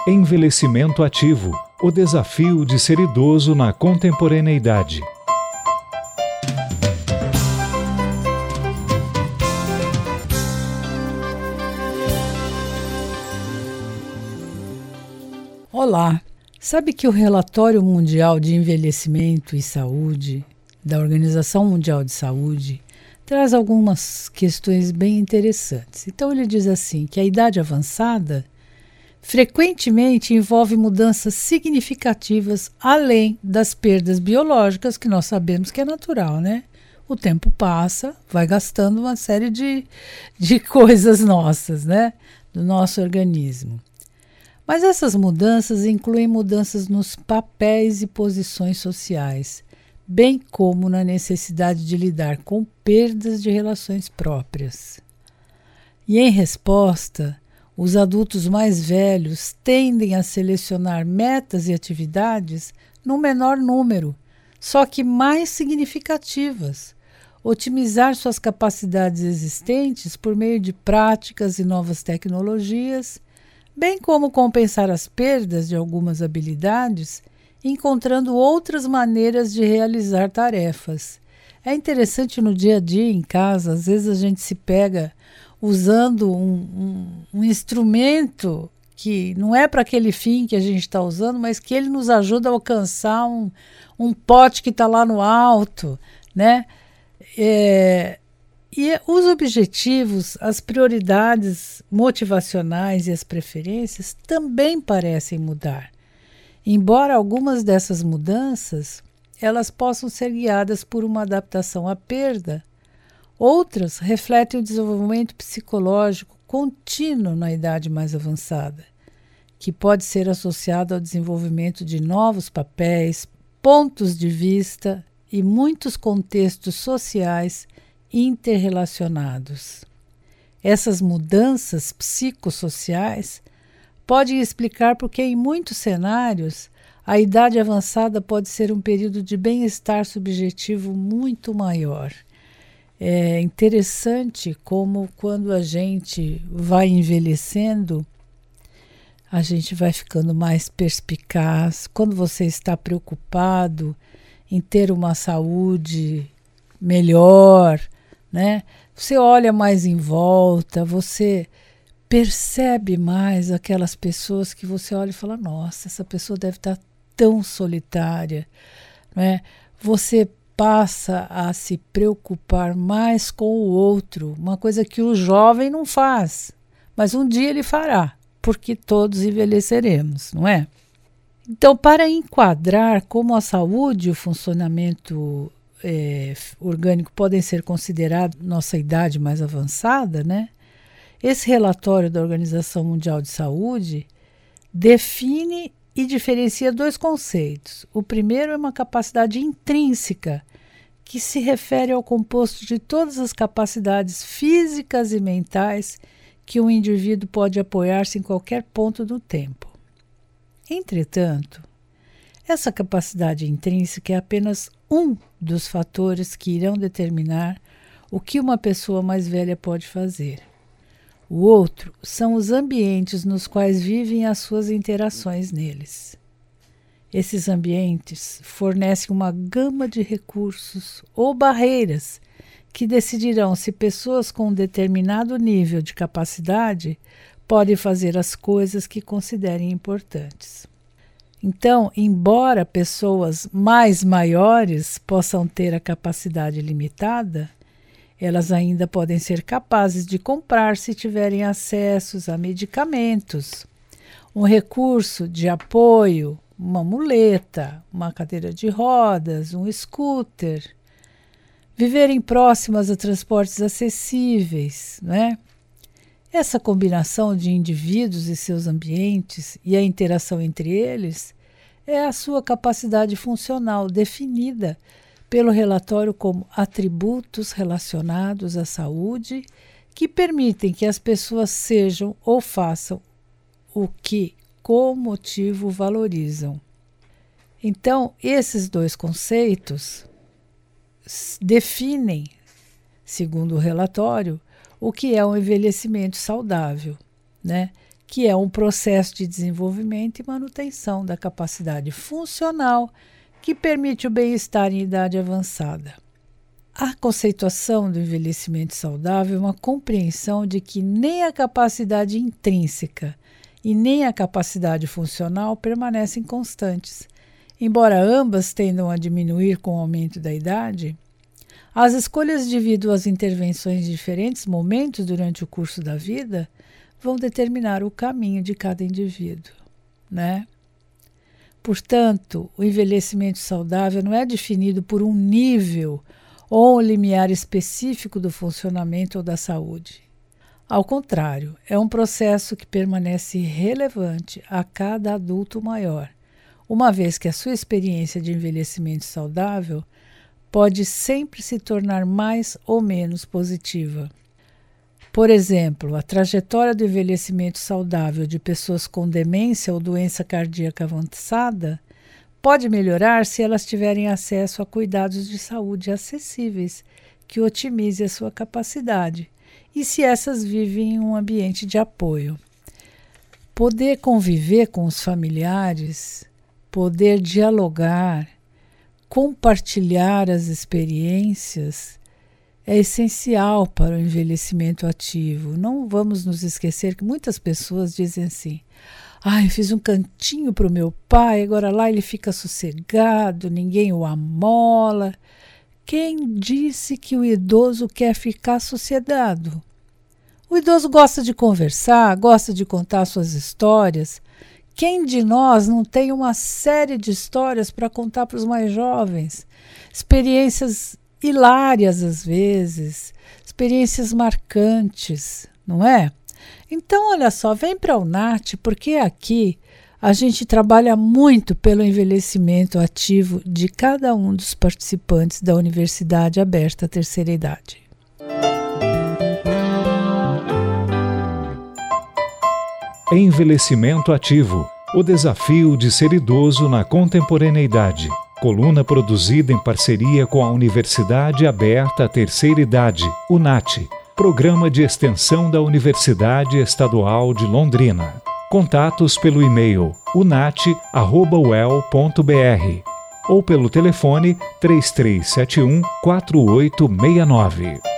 Envelhecimento ativo, o desafio de ser idoso na contemporaneidade. Olá! Sabe que o Relatório Mundial de Envelhecimento e Saúde, da Organização Mundial de Saúde, traz algumas questões bem interessantes. Então ele diz assim, que a idade avançada frequentemente envolve mudanças significativas além das perdas biológicas, que nós sabemos que é natural, né? O tempo passa, vai gastando uma série de coisas nossas, né? Do nosso organismo. Mas essas mudanças incluem mudanças nos papéis e posições sociais, bem como na necessidade de lidar com perdas de relações próprias. E em resposta, os adultos mais velhos tendem a selecionar metas e atividades no menor número, só que mais significativas, otimizar suas capacidades existentes por meio de práticas e novas tecnologias, bem como compensar as perdas de algumas habilidades, encontrando outras maneiras de realizar tarefas. É interessante no dia a dia, em casa, às vezes a gente se pega usando um instrumento que não é para aquele fim que a gente está usando, mas que ele nos ajuda a alcançar um pote que está lá no alto, né? E os objetivos, as prioridades motivacionais e as preferências também parecem mudar. Embora algumas dessas mudanças elas possam ser guiadas por uma adaptação à perda, outras refletem o desenvolvimento psicológico contínuo na idade mais avançada, que pode ser associado ao desenvolvimento de novos papéis, pontos de vista e muitos contextos sociais interrelacionados. Essas mudanças psicossociais podem explicar porque, em muitos cenários, a idade avançada pode ser um período de bem-estar subjetivo muito maior. É interessante como, quando a gente vai envelhecendo, a gente vai ficando mais perspicaz. Quando você está preocupado em ter uma saúde melhor, né? Você olha mais em volta, você percebe mais aquelas pessoas que você olha e fala, nossa, essa pessoa deve estar tão solitária, né? Você passa a se preocupar mais com o outro, uma coisa que o jovem não faz, mas um dia ele fará, porque todos envelheceremos, não é? Então, para enquadrar como a saúde e o funcionamento orgânico podem ser considerados nossa idade mais avançada, né? Esse relatório da Organização Mundial de Saúde define e diferencia dois conceitos. O primeiro é uma capacidade intrínseca, que se refere ao composto de todas as capacidades físicas e mentais que um indivíduo pode apoiar-se em qualquer ponto do tempo. Entretanto, essa capacidade intrínseca é apenas um dos fatores que irão determinar o que uma pessoa mais velha pode fazer. O outro são os ambientes nos quais vivem as suas interações neles. Esses ambientes fornecem uma gama de recursos ou barreiras que decidirão se pessoas com um determinado nível de capacidade podem fazer as coisas que considerem importantes. Então, embora pessoas mais maiores possam ter a capacidade limitada, elas ainda podem ser capazes de comprar, se tiverem acesso a medicamentos, um recurso de apoio, uma muleta, uma cadeira de rodas, um scooter, viverem próximas a transportes acessíveis, né? Essa combinação de indivíduos e seus ambientes e a interação entre eles é a sua capacidade funcional definida pelo relatório como atributos relacionados à saúde que permitem que as pessoas sejam ou façam o que com motivo valorizam. Então, esses dois conceitos definem, segundo o relatório, o que é um envelhecimento saudável, né? que é um processo de desenvolvimento e manutenção da capacidade funcional que permite o bem-estar em idade avançada. A conceituação do envelhecimento saudável é uma compreensão de que nem a capacidade intrínseca e nem a capacidade funcional permanecem constantes. Embora ambas tendam a diminuir com o aumento da idade, as escolhas devido às intervenções em diferentes momentos durante o curso da vida vão determinar o caminho de cada indivíduo, né? Portanto, o envelhecimento saudável não é definido por um nível ou um limiar específico do funcionamento ou da saúde. Ao contrário, é um processo que permanece relevante a cada adulto maior, uma vez que a sua experiência de envelhecimento saudável pode sempre se tornar mais ou menos positiva. Por exemplo, a trajetória do envelhecimento saudável de pessoas com demência ou doença cardíaca avançada pode melhorar se elas tiverem acesso a cuidados de saúde acessíveis, que otimize a sua capacidade, e se essas vivem em um ambiente de apoio. Poder conviver com os familiares, poder dialogar, compartilhar as experiências é essencial para o envelhecimento ativo. Não vamos nos esquecer que muitas pessoas dizem assim: eu fiz um cantinho para o meu pai, agora lá ele fica sossegado, ninguém o amola. Quem disse que o idoso quer ficar sossegado? O idoso gosta de conversar, gosta de contar suas histórias. Quem de nós não tem uma série de histórias para contar para os mais jovens? Experiências hilárias às vezes, experiências marcantes, não é? Então, olha só, vem para o NAT, porque aqui a gente trabalha muito pelo envelhecimento ativo de cada um dos participantes da Universidade Aberta à Terceira Idade. Envelhecimento ativo, o desafio de ser idoso na contemporaneidade. Coluna produzida em parceria com a Universidade Aberta à Terceira Idade, UNAT, Programa de Extensão da Universidade Estadual de Londrina. Contatos pelo e-mail unat@uel.br ou pelo telefone 3371 4869.